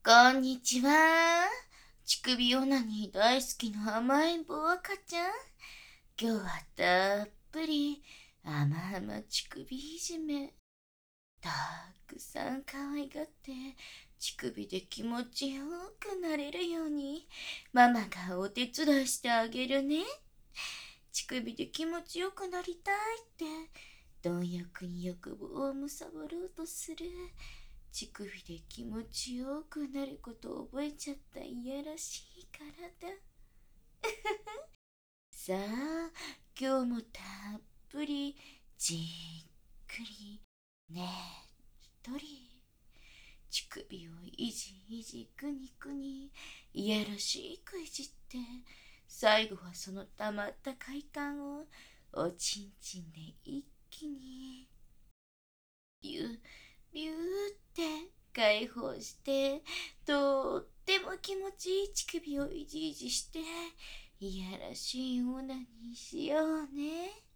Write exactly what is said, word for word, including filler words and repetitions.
こんにちは。乳首オナニー大好きの甘えん坊赤ちゃん。今日はたっぷり甘々乳首いじめ。たくさん可愛がって乳首で気持ちよくなれるようにママがお手伝いしてあげるね。乳首で気持ちよくなりたいって貪欲に欲望を貪ろうとする。乳首で気持ちよくなることを覚えちゃったいやらしい体。さあ、今日もたっぷりじっくりねっとり乳首をいじいじくにくにいやらしくいじって最後はそのたまった快感をおちんちんで一気にビュービューって解放してとっても気持ちいい乳首をいじいじしていやらしいオナニーしようね。